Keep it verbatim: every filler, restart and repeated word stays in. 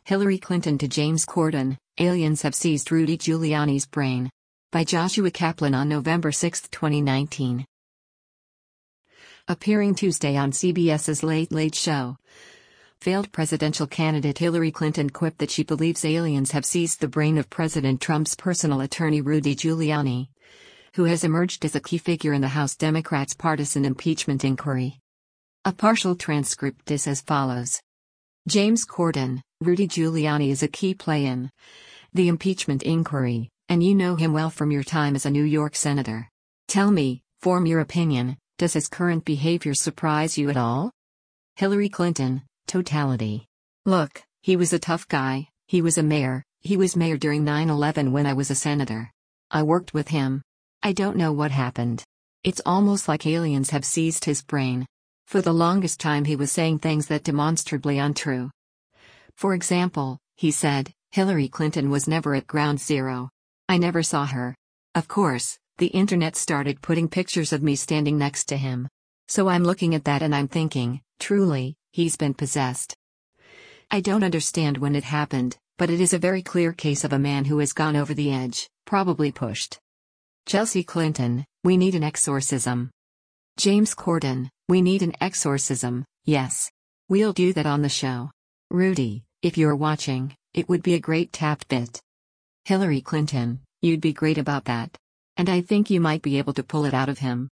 Hillary Clinton to James Corden, aliens have seized Rudy Giuliani's brain. By Joshua Kaplan on November sixth, twenty nineteen. Appearing Tuesday on CBS's Late Late Show, failed presidential candidate Hillary Clinton quipped that she believes aliens have seized the brain of President Trump's personal attorney Rudy Giuliani, who has emerged as a key figure in the House Democrats' partisan impeachment inquiry. A partial transcript is as follows. James Corden, Rudy Giuliani is a key play in the impeachment inquiry, and you know him well from your time as a New York senator. Tell me, form your opinion, does his current behavior surprise you at all? Hillary Clinton, totality. Look, he was a tough guy, he was a mayor, he was mayor during nine eleven when I was a senator. I worked with him. I don't know what happened. It's almost like aliens have seized his brain. For the longest time he was saying things that demonstrably untrue. For example, he said, Hillary Clinton was never at ground zero. I never saw her. Of course, the internet started putting pictures of me standing next to him. So I'm looking at that and I'm thinking, truly, he's been possessed. I don't understand when it happened, but it is a very clear case of a man who has gone over the edge, probably pushed. Chelsea Clinton, we need an exorcism. James Corden, we need an exorcism, yes. We'll do that on the show. Rudy, if you're watching, it would be a great tap bit. Hillary Clinton, you'd be great about that. And I think you might be able to pull it out of him.